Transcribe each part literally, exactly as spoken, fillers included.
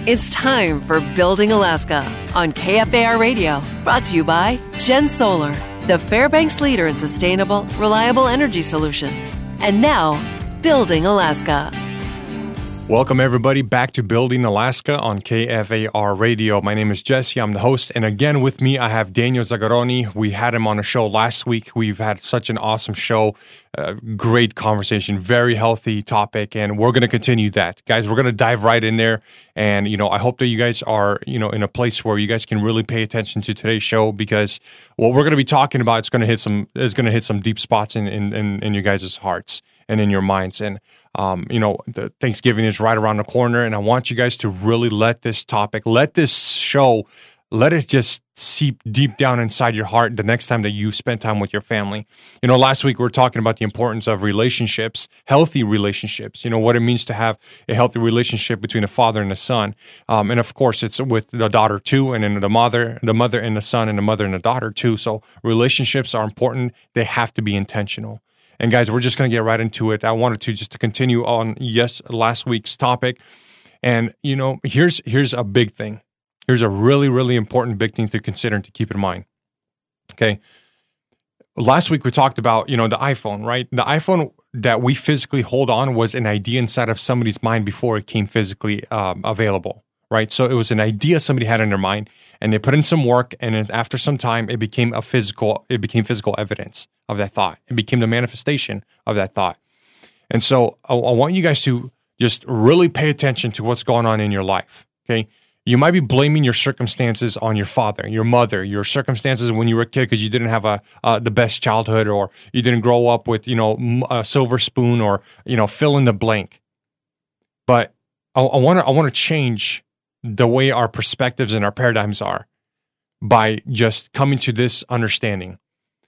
It's time for Building Alaska on K F A R Radio, brought to you by Gen Solar, the Fairbanks leader in sustainable, reliable energy solutions. And now, Building Alaska. Welcome, everybody, back to Building Alaska on K F A R Radio. My name is Jesse. I'm the host. And again, with me, I have Daniel Zagaroni. We had him on a show last week. We've had such an awesome show. Uh, great conversation, very healthy topic. And we're going to continue that. Guys, we're going to dive right in there. And, you know, I hope that you guys are, you know, in a place where you guys can really pay attention to today's show, because what we're going to be talking about is going to hit some, is going to hit some deep spots in, in, in, in you guys' hearts and in your minds. And, um, you know, the Thanksgiving is right around the corner, and I want you guys to really let this topic, let this show, let it just seep deep down inside your heart the next time that you spend time with your family. You know, last week we were talking about the importance of relationships, healthy relationships, you know, what it means to have a healthy relationship between a father and a son. Um, and of course, it's with the daughter too, and then the mother, the mother and the son, and the mother and the daughter too. So relationships are important. They have to be intentional. And guys, we're just going to get right into it. I wanted to just to continue on, yes, last week's topic. And, you know, here's here's a big thing. Here's a really, really important big thing to consider and to keep in mind. Okay. Last week we talked about, you know, the iPhone, right? The iPhone that we physically hold on was an idea inside of somebody's mind before it came physically um, available, right? So it was an idea somebody had in their mind, and they put in some work, and then after some time, it became a physical, it became physical evidence of that thought. It became the manifestation of that thought. And so I, I want you guys to just really pay attention to what's going on in your life, okay? You might be blaming your circumstances on your father, your mother, your circumstances when you were a kid because you didn't have a uh, the best childhood, or you didn't grow up with, you know, a silver spoon, or, you know, fill in the blank. But I want to I want to change the way our perspectives and our paradigms are by just coming to this understanding.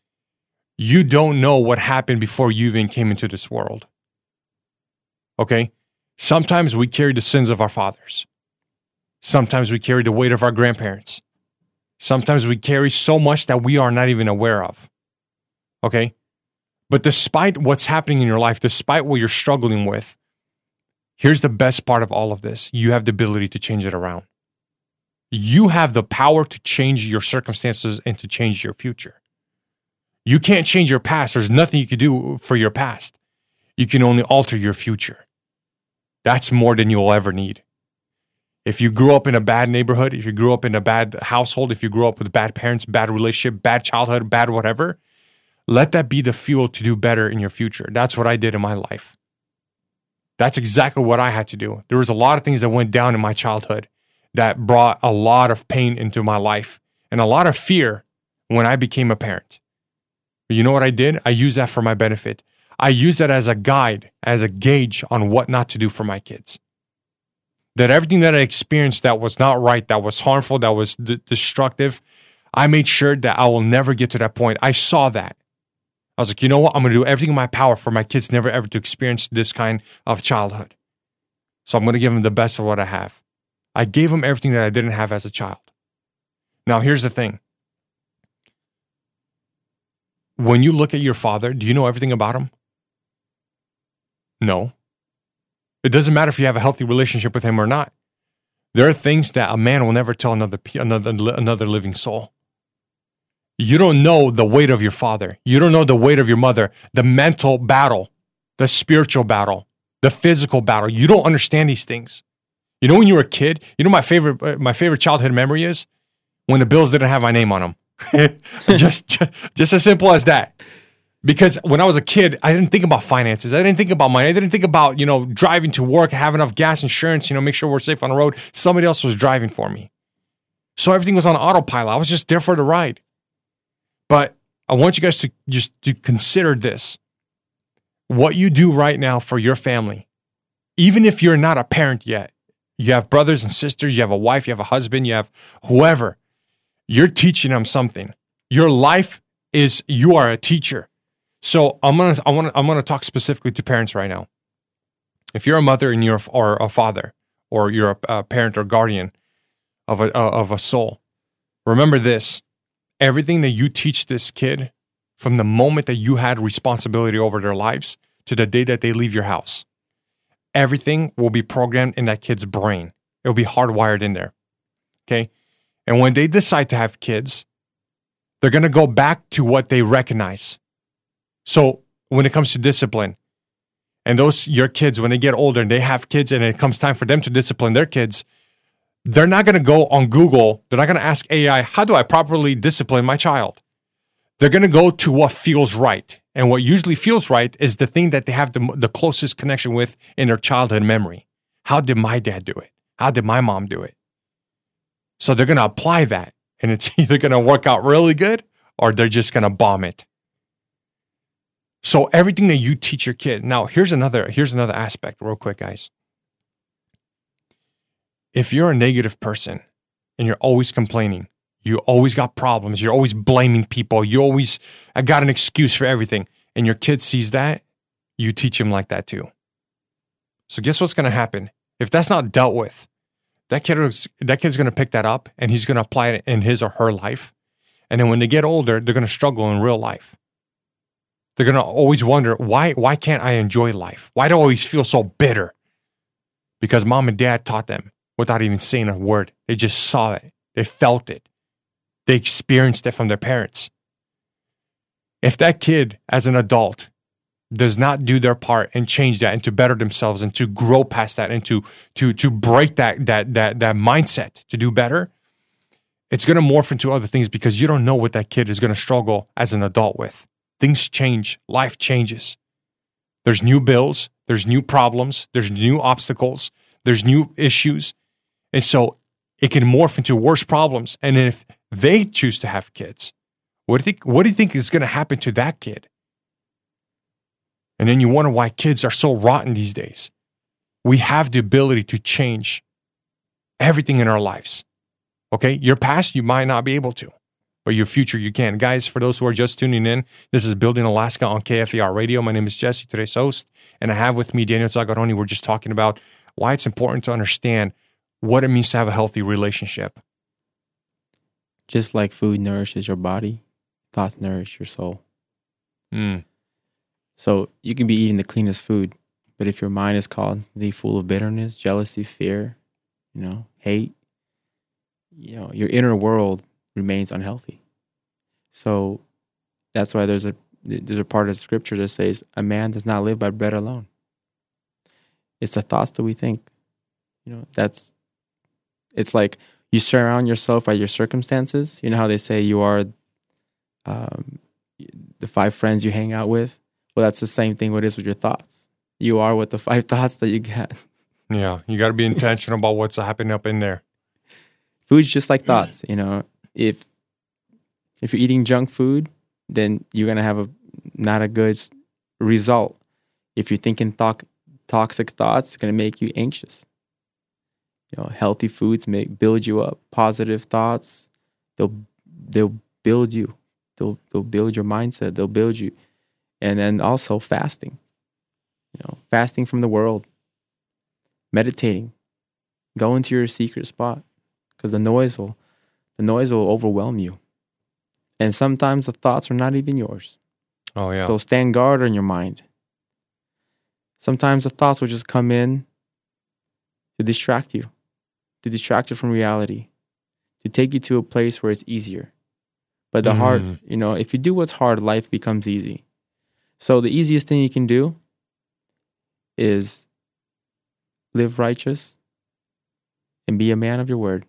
You don't know what happened before you even came into this world. Okay? Sometimes we carry the sins of our fathers. Sometimes we carry the weight of our grandparents. Sometimes we carry so much that we are not even aware of. Okay? But despite what's happening in your life, despite what you're struggling with, here's the best part of all of this. You have the ability to change it around. You have the power to change your circumstances and to change your future. You can't change your past. There's nothing you can do for your past. You can only alter your future. That's more than you'll ever need. If you grew up in a bad neighborhood, if you grew up in a bad household, if you grew up with bad parents, bad relationship, bad childhood, bad whatever, let that be the fuel to do better in your future. That's what I did in my life. That's exactly what I had to do. There was a lot of things that went down in my childhood that brought a lot of pain into my life and a lot of fear when I became a parent. But you know what I did? I used that for my benefit. I used that as a guide, as a gauge on what not to do for my kids. That everything that I experienced that was not right, that was harmful, that was d- destructive, I made sure that I will never get to that point. I saw that. I was like, you know what? I'm going to do everything in my power for my kids never ever to experience this kind of childhood. So I'm going to give them the best of what I have. I gave them everything that I didn't have as a child. Now, here's the thing. When you look at your father, do you know everything about him? No. It doesn't matter if you have a healthy relationship with him or not. There are things that a man will never tell another another another living soul. You don't know the weight of your father. You don't know the weight of your mother, the mental battle, the spiritual battle, the physical battle. You don't understand these things. You know, when you were a kid, you know my favorite uh, my favorite childhood memory is when the bills didn't have my name on them. just, just just as simple as that. Because when I was a kid, I didn't think about finances. I didn't think about money. I didn't think about, you know, driving to work, have enough gas, insurance, you know, make sure we're safe on the road. Somebody else was driving for me. So everything was on autopilot. I was just there for the ride. But I want you guys to just to consider this. What you do right now for your family, even if you're not a parent yet, you have brothers and sisters, you have a wife, you have a husband, you have whoever, you're teaching them something. Your life is, you are a teacher. So I'm gonna, I want to, I'm gonna talk specifically to parents right now. If you're a mother and you're a, or a father, or you're a, a parent or guardian of a of a soul, remember this: everything that you teach this kid, from the moment that you had responsibility over their lives to the day that they leave your house, everything will be programmed in that kid's brain. It'll be hardwired in there. Okay? And when they decide to have kids, they're going to go back to what they recognize. So when it comes to discipline, and those your kids, when they get older and they have kids and it comes time for them to discipline their kids, they're not going to go on Google. They're not going to ask A I, how do I properly discipline my child? They're going to go to what feels right. And what usually feels right is the thing that they have the, the closest connection with in their childhood memory. How did my dad do it? How did my mom do it? So they're going to apply that. And it's either going to work out really good or they're just going to bomb it. So everything that you teach your kid. Now, here's another, here's another aspect real quick, guys. If you're a negative person and you're always complaining, you always got problems, you're always blaming people, you always I got an excuse for everything, and your kid sees that, you teach him like that too. So guess what's going to happen? If that's not dealt with, that kid is, that kid's going to pick that up and he's going to apply it in his or her life. And then when they get older, they're going to struggle in real life. They're going to always wonder, why, why can't I enjoy life? Why do I always feel so bitter? Because mom and dad taught them without even saying a word. They just saw it. They felt it. They experienced it from their parents. If that kid, as an adult, does not do their part and change that and to better themselves and to grow past that and to, to, to break that, that, that, that mindset to do better, it's going to morph into other things because you don't know what that kid is going to struggle as an adult with. Things change. Life changes. There's new bills. There's new problems. There's new obstacles. There's new issues. And so it can morph into worse problems. And if they choose to have kids, what do you think, what do you think is going to happen to that kid? And then you wonder why kids are so rotten these days. We have the ability to change everything in our lives. Okay? Your past, you might not be able to. But your future, you can. Guys, for those who are just tuning in, this is Building Alaska on K F A R Radio. My name is Jesse, today's host, and I have with me Daniel Zagaroni. We're just talking about why it's important to understand what it means to have a healthy relationship. Just like food nourishes your body, thoughts nourish your soul. Mm. So you can be eating the cleanest food, but if your mind is constantly full of bitterness, jealousy, fear, you know, hate, you know, your inner world remains unhealthy. So that's why there's a there's a part of scripture that says a man does not live by bread alone. It's the thoughts that we think. You know, that's it's like you surround yourself by your circumstances. You know how they say you are um, the five friends you hang out with? Well, that's the same thing what it is with your thoughts. You are what the five thoughts that you get. Yeah, you got to be intentional about what's happening up in there. Food's just like thoughts, you know. If if you're eating junk food, then you're gonna have a not a good result. If you're thinking th- toxic thoughts, it's gonna make you anxious. You know, healthy foods make build you up. Positive thoughts, they'll they'll build you. They'll they'll build your mindset. They'll build you, and then also fasting. You know, fasting from the world, meditating, go into your secret spot, because the noise will. The noise will overwhelm you. And sometimes the thoughts are not even yours. Oh, yeah. So stand guard on your mind. Sometimes the thoughts will just come in to distract you, to distract you from reality, to take you to a place where it's easier. But the mm. hard, you know, if you do what's hard, life becomes easy. So the easiest thing you can do is live righteous and be a man of your word.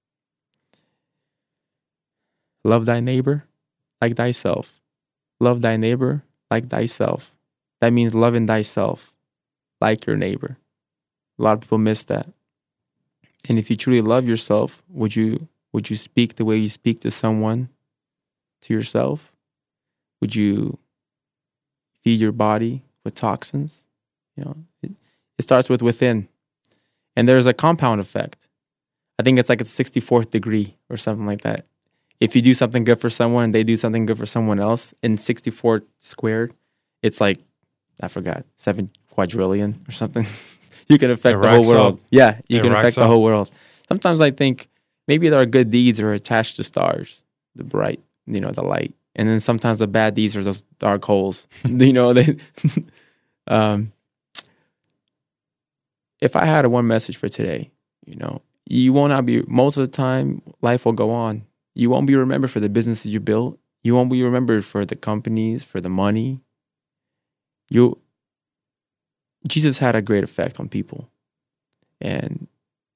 Love thy neighbor like thyself. Love thy neighbor like thyself. That means loving thyself like your neighbor. A lot of people miss that. And if you truly love yourself, would you would you speak the way you speak to someone, to yourself? Would you feed your body with toxins? You know, it, it starts with within. And there's a compound effect. I think it's like a sixty-fourth degree or something like that. If you do something good for someone, they do something good for someone else, in sixty-four squared, it's like, I forgot, seven quadrillion or something. You can affect it the whole world. Up. Yeah, you it can affect up. the whole world. Sometimes I think maybe our good deeds are attached to stars, the bright, you know, the light. And then sometimes the bad deeds are those dark holes. you know, they. um, if I had a one message for today, You know, you will not be, most of the time, life will go on. You won't be remembered for the businesses you built. You won't be remembered for the companies, for the money. You, Jesus had a great effect on people. And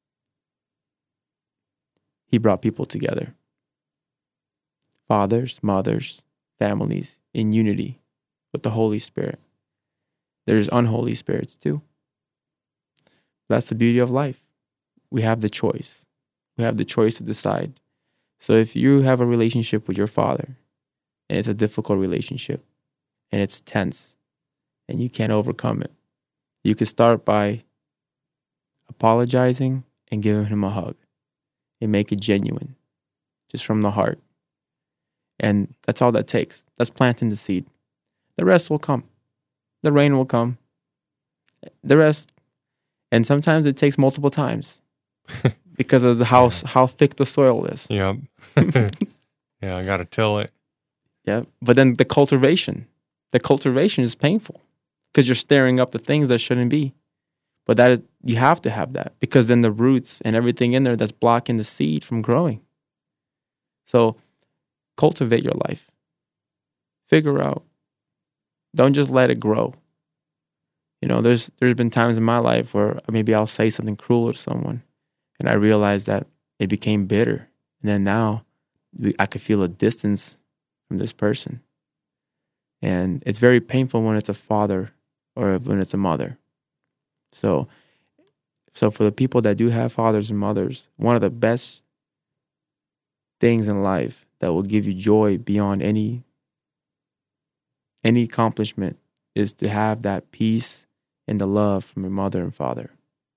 he brought people together. Fathers, mothers, families in unity with the Holy Spirit. There's unholy spirits too. That's the beauty of life. We have the choice. We have the choice to decide. So if you have a relationship with your father, and it's a difficult relationship, and it's tense, and you can't overcome it, you could start by apologizing and giving him a hug and make it genuine, just from the heart. And that's all that takes. That's planting the seed. The rest will come. The rain will come. The rest, and sometimes it takes multiple times because of the how, how thick the soil is. Yeah. Yeah, I got to till it. Yeah, but then the cultivation, the cultivation is painful because you're stirring up the things that shouldn't be. But that is, you have to have that because then the roots and everything in there that's blocking the seed from growing. So cultivate your life. Figure out. Don't just let it grow. You know, there's there's been times in my life where maybe I'll say something cruel to someone and I realize that it became bitter. And then now I could feel a distance from this person. And it's very painful when it's a father or when it's a mother. So, so for the people that do have fathers and mothers, one of the best things in life that will give you joy beyond any any accomplishment is to have that peace and the love from your mother and father.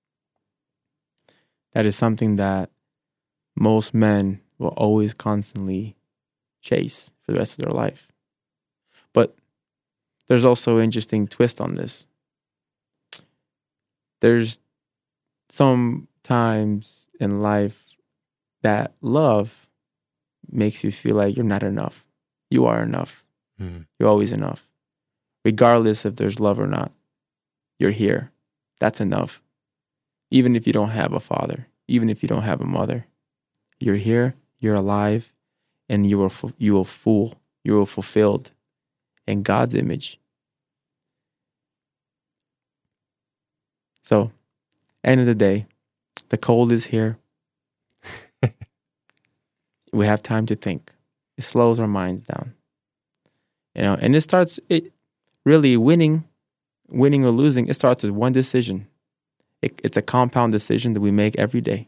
That is something that most men will always constantly chase for the rest of their life. But there's also an interesting twist on this. There's some times in life that love makes you feel like you're not enough. You are enough. Mm. You're always enough. Regardless if there's love or not, you're here. That's enough. Even if you don't have a father, even if you don't have a mother, you're here, you're alive, and you are you are full, you are fulfilled in God's image. So, end of the day, the cold is here. We have time to think. It slows our minds down. You know, and it starts, it really winning, winning or losing, it starts with one decision. It, it's a compound decision that we make every day.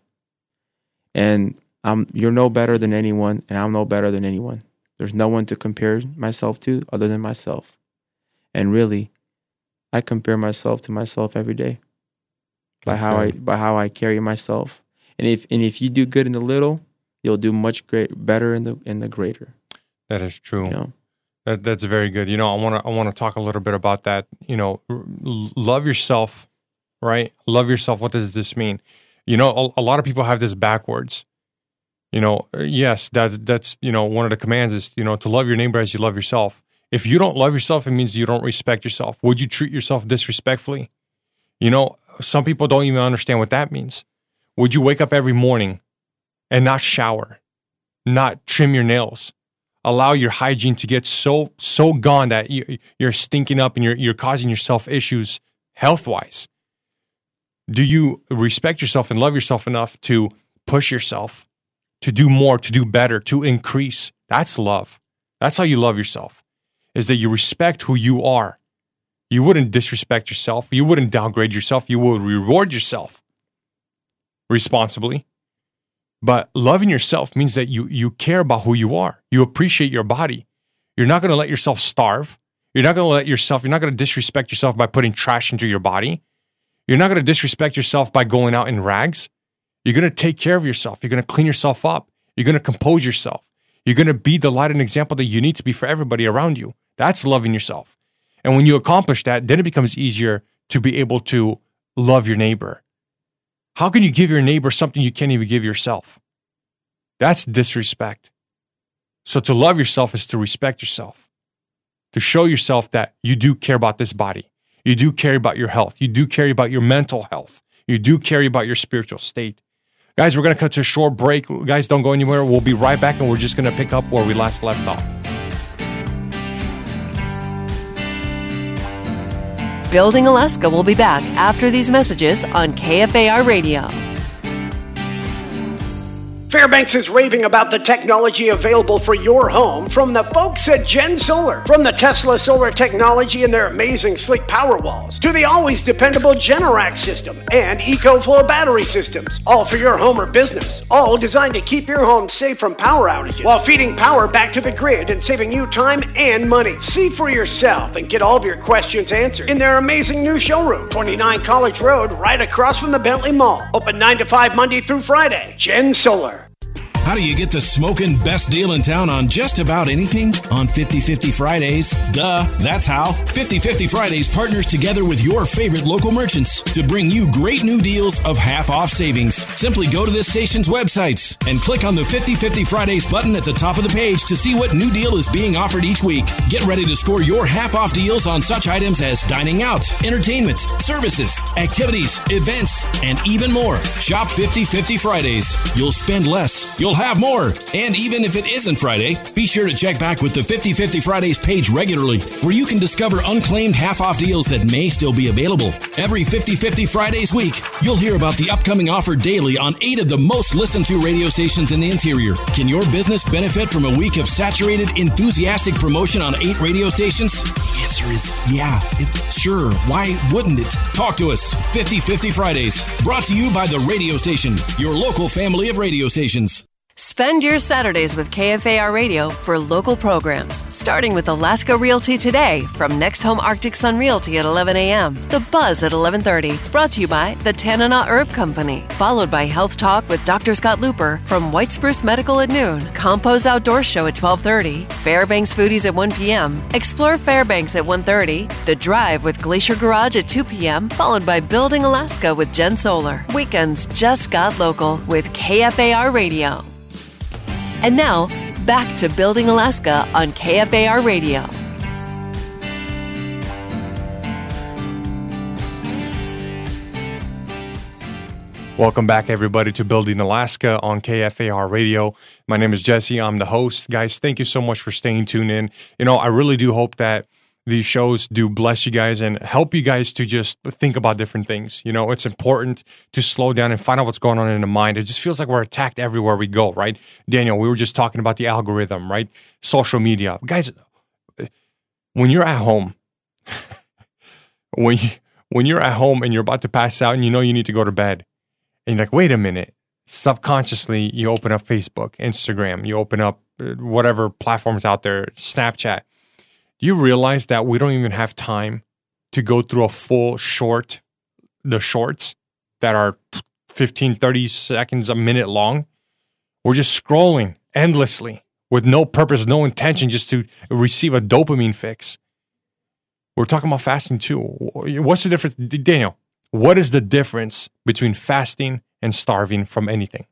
And I'm, you're no better than anyone, and I'm no better than anyone. There's no one to compare myself to other than myself. And really, I compare myself to myself every day by That's how good. I by how I carry myself. And if and if you do good in the little, you'll do much great better in the in the greater. That is true. You know? That that's very good. You know, I want to I want to talk a little bit about that. You know, love yourself, right? Love yourself. What does this mean? You know, a, a lot of people have this backwards. You know, yes, that that's, you know, one of the commands is, you know, to love your neighbor as you love yourself. If you don't love yourself, it means you don't respect yourself. Would you treat yourself disrespectfully? You know, some people don't even understand what that means. Would you wake up every morning and not shower, not trim your nails, allow your hygiene to get so so gone that you, you're stinking up and you're you're causing yourself issues health-wise? Do you respect yourself and love yourself enough to push yourself, to do more, to do better, to increase? That's love. That's how you love yourself, is that you respect who you are. You wouldn't disrespect yourself. You wouldn't downgrade yourself. You will reward yourself responsibly. But loving yourself means that you you care about who you are. You appreciate your body. You're not going to let yourself starve. You're not going to let yourself, you're not going to disrespect yourself by putting trash into your body. You're not going to disrespect yourself by going out in rags. You're going to take care of yourself. You're going to clean yourself up. You're going to compose yourself. You're going to be the light and example that you need to be for everybody around you. That's loving yourself. And when you accomplish that, then it becomes easier to be able to love your neighbor. How can you give your neighbor something you can't even give yourself? That's disrespect. So to love yourself is to respect yourself, to show yourself that you do care about this body. You do care about your health. You do care about your mental health. You do care about your spiritual state. Guys, we're going to cut to a short break. Guys, don't go anywhere. We'll be right back, and we're just going to pick up where we last left off. Building Alaska will be back after these messages on K F A R Radio. Fairbanks is raving about the technology available for your home from the folks at Gen Solar. From the Tesla solar technology and their amazing sleek power walls to the always dependable Generac system and EcoFlow battery systems. All for your home or business. All designed to keep your home safe from power outages while feeding power back to the grid and saving you time and money. See for yourself and get all of your questions answered in their amazing new showroom, twenty-nine College Road, right across from the Bentley Mall. Open nine to five Monday through Friday. Gen Solar. How do you get the smoking best deal in town on just about anything? On fifty fifty Fridays. Duh, that's how. fifty fifty Fridays partners together with your favorite local merchants to bring you great new deals of half-off savings. Simply go to this station's websites and click on the fifty fifty Fridays button at the top of the page to see what new deal is being offered each week. Get ready to score your half-off deals on such items as dining out, entertainment, services, activities, events, and even more. Shop fifty fifty Fridays. You'll spend less. You'll have more. And even if it isn't Friday, be sure to check back with the fifty fifty Fridays page regularly, where you can discover unclaimed half-off deals that may still be available. Every fifty fifty Fridays week, you'll hear about the upcoming offer daily on eight of the most listened to radio stations in the interior. Can your business benefit from a week of saturated, enthusiastic promotion on eight radio stations? The answer is yeah. It, sure. Why wouldn't it? Talk to us. fifty fifty Fridays. Brought to you by the radio station, your local family of radio stations. Spend your Saturdays with K F A R Radio for local programs, starting with Alaska Realty Today from Next Home Arctic Sun Realty at eleven a.m., The Buzz at eleven thirty, brought to you by the Tanana Herb Company, followed by Health Talk with Doctor Scott Looper from White Spruce Medical at noon, Compose Outdoor Show at twelve thirty, Fairbanks Foodies at one p.m., Explore Fairbanks at one thirty, The Drive with Glacier Garage at two p.m., followed by Building Alaska with Gen Solar. Weekends just got local with K F A R Radio. And now, back to Building Alaska on K F A R Radio. Welcome back, everybody, to Building Alaska on K F A R Radio. My name is Jesse. I'm the host. Guys, thank you so much for staying tuned in. You know, I really do hope that these shows do bless you guys and help you guys to just think about different things. You know, it's important to slow down and find out what's going on in the mind. It just feels like we're attacked everywhere we go, right? Daniel, we were just talking about the algorithm, right? Social media. Guys, when you're at home, when, you, when you're at home and you're about to pass out and you know you need to go to bed, and you're like, wait a minute, subconsciously you open up Facebook, Instagram, you open up whatever platforms out there, Snapchat. Do you realize that we don't even have time to go through a full short, the shorts that are fifteen, thirty seconds, a minute long? We're just scrolling endlessly with no purpose, no intention, just to receive a dopamine fix. We're talking about fasting too. What's the difference? Daniel, what is the difference between fasting and starving from anything?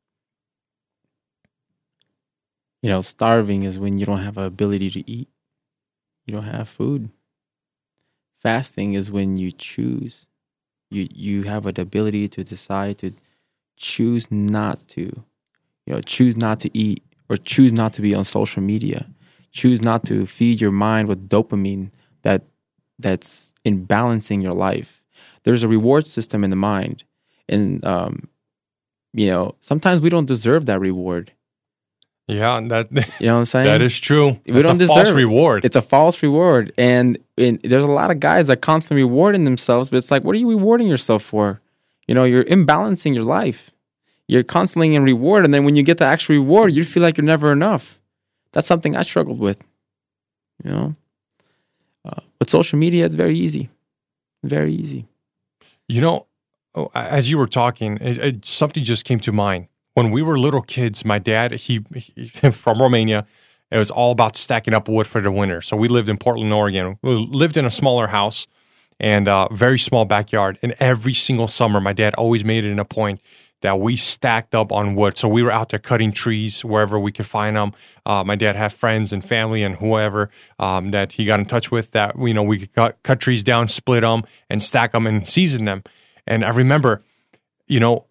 You know, starving is when you don't have an ability to eat. You don't have food. Fasting is when you choose. You you have an ability to decide to choose not to, you know, choose not to eat or choose not to be on social media. Choose not to feed your mind with dopamine that that's imbalancing your life. There's a reward system in the mind. And, um, you know, sometimes we don't deserve that reward. Yeah, that you know what I'm saying? That is true. We don't a deserve false it. reward. It's a false reward. And, and there's a lot of guys that constantly rewarding themselves, but it's like, what are you rewarding yourself for? You know, you're imbalancing your life. You're constantly in reward, and then when you get the actual reward, you feel like you're never enough. That's something I struggled with. You know? Uh, with social media, it's very easy. Very easy. You know, as you were talking, it, it, something just came to mind. When we were little kids, my dad, he, he from Romania, it was all about stacking up wood for the winter. So we lived in Portland, Oregon. We lived in a smaller house and a very small backyard. And every single summer, my dad always made it a point that we stacked up on wood. So we were out there cutting trees wherever we could find them. Uh, my dad had friends and family and whoever um, that he got in touch with that, you know, we could cut, cut trees down, split them, and stack them and season them. And I remember, you know,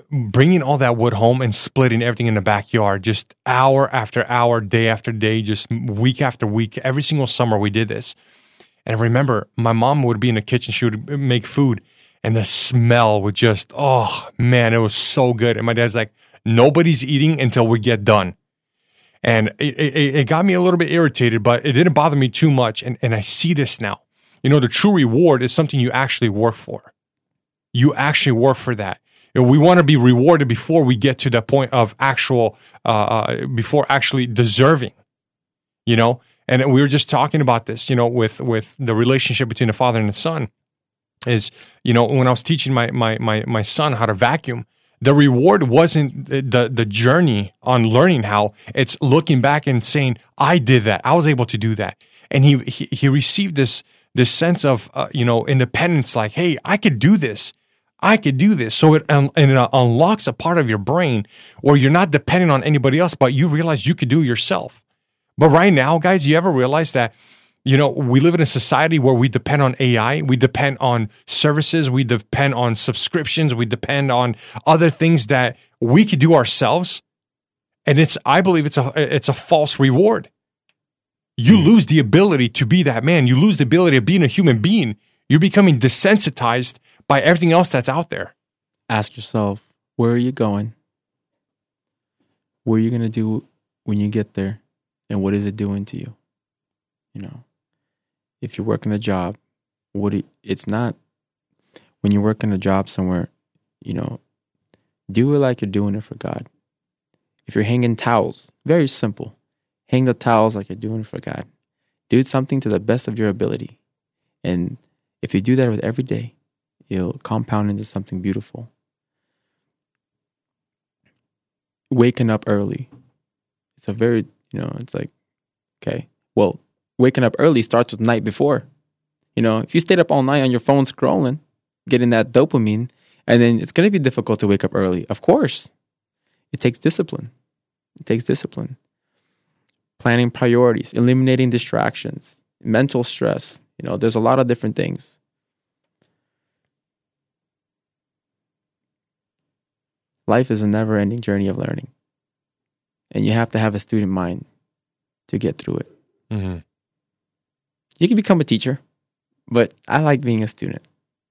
bringing all that wood home and splitting everything in the backyard, just hour after hour, day after day, just week after week, every single summer we did this. And I remember my mom would be in the kitchen, she would make food, and the smell would just, oh man, it was so good. And my dad's like, nobody's eating until we get done. And it, it, it got me a little bit irritated, but it didn't bother me too much. And, and I see this now. You know, the true reward is something you actually work for. You actually work for that. You know, we want to be rewarded before we get to the point of actual, uh, before actually deserving, you know? And we were just talking about this, you know, with, with the relationship between the father and the son is, you know, when I was teaching my, my, my, my son how to vacuum, the reward wasn't the, the journey on learning how. It's looking back and saying, I did that. I was able to do that. And he, he, he received this, this sense of, uh, you know, independence, like, hey, I could do this. I could do this. So it, um, and it unlocks a part of your brain where you're not dependent on anybody else, but you realize you could do it yourself. But right now, guys, you ever realize that, you know, we live in a society where we depend on A I, we depend on services, we depend on subscriptions, we depend on other things that we could do ourselves. And it's, I believe it's a, it's a false reward. You lose the ability to be that man. You lose the ability of being a human being. You're becoming desensitized by everything else that's out there. Ask yourself, where are you going? What are you going to do when you get there? And what is it doing to you? You know, if you're working a job, what it, it's not, when you're working a job somewhere, you know, do it like you're doing it for God. If you're hanging towels, very simple. Hang the towels like you're doing it for God. Do something to the best of your ability. And if you do that with every day, it'll compound into something beautiful. Waking up early. It's a very, you know, it's like, okay, well, waking up early starts with the night before. You know, if you stayed up all night on your phone scrolling, getting that dopamine, and then it's going to be difficult to wake up early. Of course. It takes discipline. It takes discipline. Planning priorities, eliminating distractions, mental stress. You know, there's a lot of different things. Life is a never-ending journey of learning. And you have to have a student mind to get through it. Mm-hmm. You can become a teacher, but I like being a student.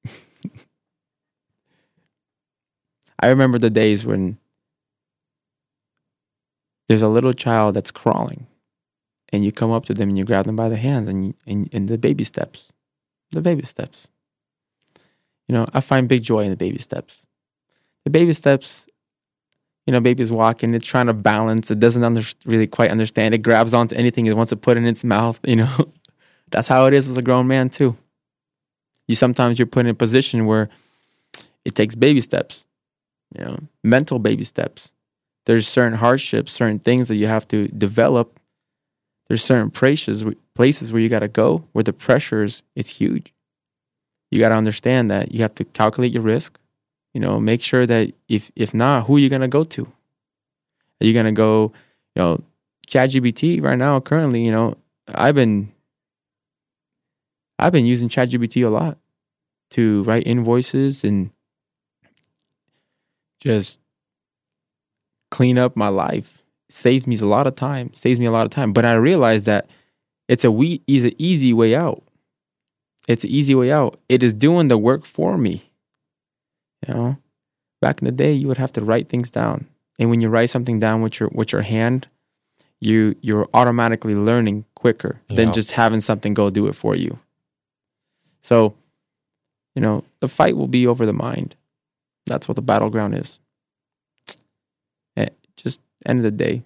I remember the days when there's a little child that's crawling, and you come up to them and you grab them by the hands and, you, and, and the baby steps. The baby steps. You know, I find big joy in the baby steps. The baby steps, you know, baby's walking, it's trying to balance, it doesn't under, really quite understand, it grabs onto anything it wants to put in its mouth, you know. That's how it is as a grown man too. You sometimes you're put in a position where it takes baby steps, you know, mental baby steps. There's certain hardships, certain things that you have to develop. There's certain places, places where you got to go, where the pressure is it's huge. You got to understand that you have to calculate your risk. You know, make sure that if if not, who are you going to go to? Are you going to go, you know, ChatGPT right now, currently, you know, I've been, I've been using ChatGPT a lot to write invoices and just clean up my life. It saves me a lot of time, saves me a lot of time. But I realized that it's a we is an easy way out. It's an easy way out. It is doing the work for me. You know, back in the day, you would have to write things down, and when you write something down with your with your hand, you you're automatically learning quicker yeah. than just having something go do it for you. So, you know, the fight will be over the mind. That's what the battleground is. And just end of the day,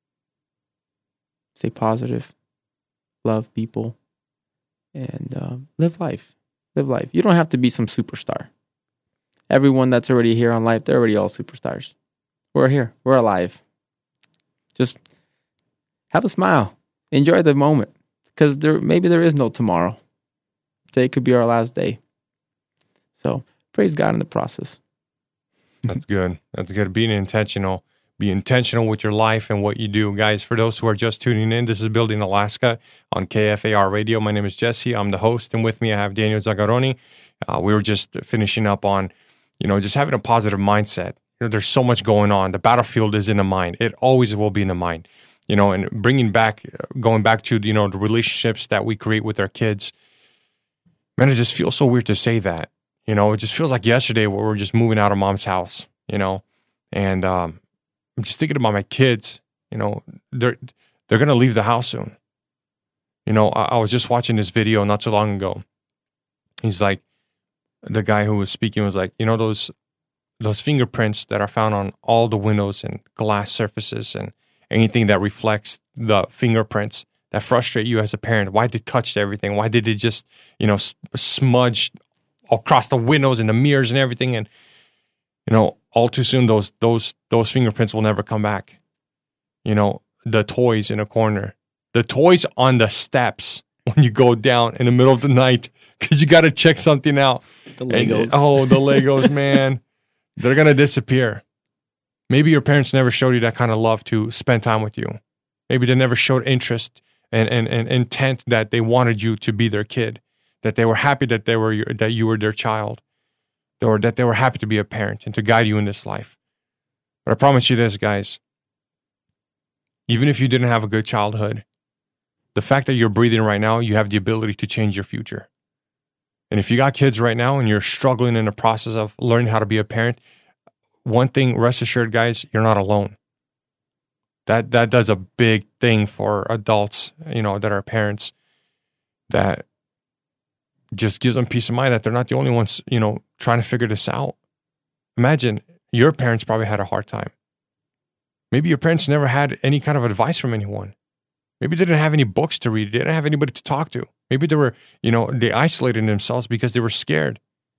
stay positive, love people, and uh, live life. Live life. You don't have to be some superstar. Everyone that's already here on life, they're already all superstars. We're here. We're alive. Just have a smile. Enjoy the moment. Because there maybe there is no tomorrow. Today could be our last day. So praise God in the process. That's good. That's good. Being intentional. Be intentional with your life and what you do. Guys, for those who are just tuning in, this is Building Alaska on K F A R Radio. My name is Jesse. I'm the host. And with me, I have Daniel Zagaroni. Uh, we were just finishing up on, you know, just having a positive mindset. you know, there's so much going on. The battlefield is in the mind. It always will be in the mind. You know, and bringing back, going back to, you know, the relationships that we create with our kids, man, it just feels so weird to say that. You know, it just feels like yesterday where we're just moving out of mom's house, you know, and um, I'm just thinking about my kids, you know, they're, they're going to leave the house soon. You know, I, I was just watching this video not too long ago. He's like, the guy who was speaking was like, you know, those, those fingerprints that are found on all the windows and glass surfaces and anything that reflects the fingerprints that frustrate you as a parent. Why did they touch everything? Why did it just, you know, smudge across the windows and the mirrors and everything? And, you know, all too soon, those those those fingerprints will never come back. You know, the toys in a corner, the toys on the steps when you go down in the middle of the night because you got to check something out. The Legos. And, oh, the Legos, man. They're going to disappear. Maybe your parents never showed you that kind of love to spend time with you. Maybe they never showed interest and, and, and intent that they wanted you to be their kid, that they were happy that they were your, that you were their child, or that they were happy to be a parent and to guide you in this life. But I promise you this, guys, even if you didn't have a good childhood, the fact that you're breathing right now, you have the ability to change your future. And if you got kids right now and you're struggling in the process of learning how to be a parent, one thing, rest assured, guys, you're not alone. That that does a big thing for adults, you know, that are parents, that just gives them peace of mind that they're not the only ones, you know, trying to figure this out. Imagine your parents probably had a hard time. Maybe your parents never had any kind of advice from anyone. Maybe they didn't have any books to read. They didn't have anybody to talk to. Maybe they were, you know, they isolated themselves because they were scared.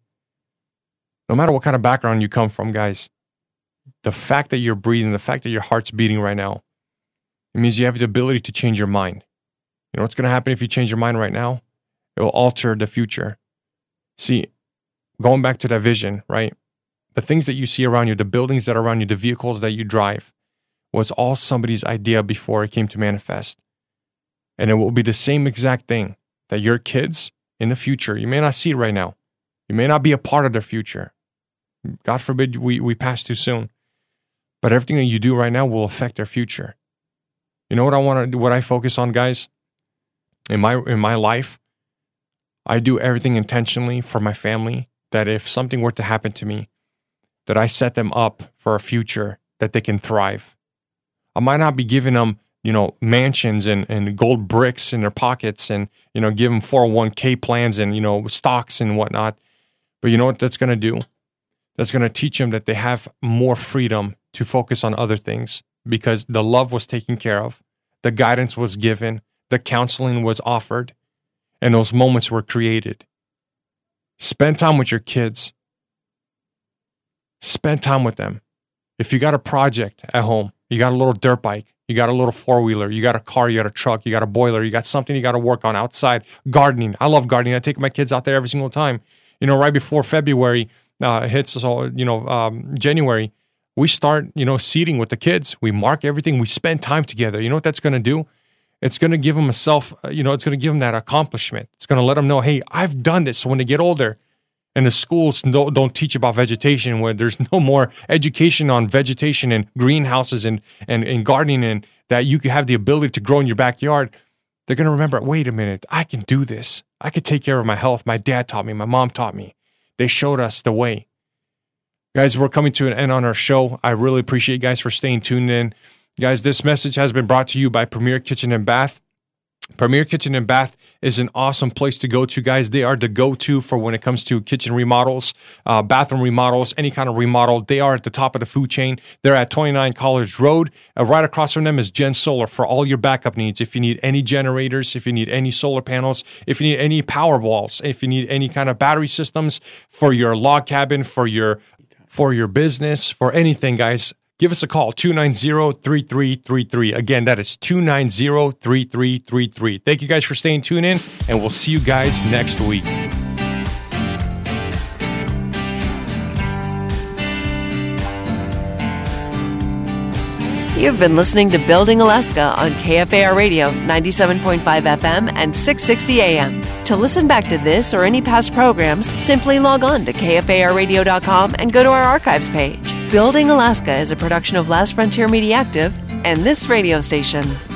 No matter what kind of background you come from, guys, the fact that you're breathing, the fact that your heart's beating right now, it means you have the ability to change your mind. You know what's going to happen if you change your mind right now? It will alter the future. See, going back to that vision, right? The things that you see around you, the buildings that are around you, the vehicles that you drive, was all somebody's idea before it came to manifest. And it will be the same exact thing that your kids in the future, you may not see it right now. You may not be a part of their future. God forbid we, we pass too soon. But everything that you do right now will affect their future. You know what I want to do, what I focus on, guys? In my in my life, I do everything intentionally for my family, that if something were to happen to me, that I set them up for a future that they can thrive. I might not be giving them, you know, mansions and, and gold bricks in their pockets and, you know, give them four oh one k plans and, you know, stocks and whatnot. But you know what that's going to do? That's going to teach them that they have more freedom to focus on other things because the love was taken care of, the guidance was given, the counseling was offered, and those moments were created. Spend time with your kids. Spend time with them. If you got a project at home, you got a little dirt bike, you got a little four-wheeler, you got a car, you got a truck, you got a boiler, you got something you got to work on outside. Gardening. I love gardening. I take my kids out there every single time. You know, right before February uh, hits, so, you know, um, January, we start, you know, seeding with the kids. We mark everything. We spend time together. You know what that's going to do? It's going to give them a self, you know, it's going to give them that accomplishment. It's going to let them know, hey, I've done this. So when they get older, and the schools don't, don't teach about vegetation, where there's no more education on vegetation and greenhouses and, and, and gardening, and that you can have the ability to grow in your backyard, they're going to remember, wait a minute, I can do this. I can take care of my health. My dad taught me. My mom taught me. They showed us the way. Guys, we're coming to an end on our show. I really appreciate you guys for staying tuned in. Guys, this message has been brought to you by Premier Kitchen and Bath. Premier Kitchen and Bath is an awesome place to go to, guys. They are the go-to for when it comes to kitchen remodels, uh, bathroom remodels, any kind of remodel. They are at the top of the food chain. They're at twenty-nine College Road. Uh, right across from them is Gen Solar for all your backup needs. If you need any generators, if you need any solar panels, if you need any power walls, if you need any kind of battery systems for your log cabin, for your for your business, for anything, guys, give us a call, two nine zero, three three three three. Again, that is two nine zero, three three three three. Thank you guys for staying tuned in, and we'll see you guys next week. You've been listening to Building Alaska on K F A R Radio, ninety-seven point five F M and six sixty A M. To listen back to this or any past programs, simply log on to K F A R radio dot com and go to our archives page. Building Alaska is a production of Last Frontier Media Active and this radio station.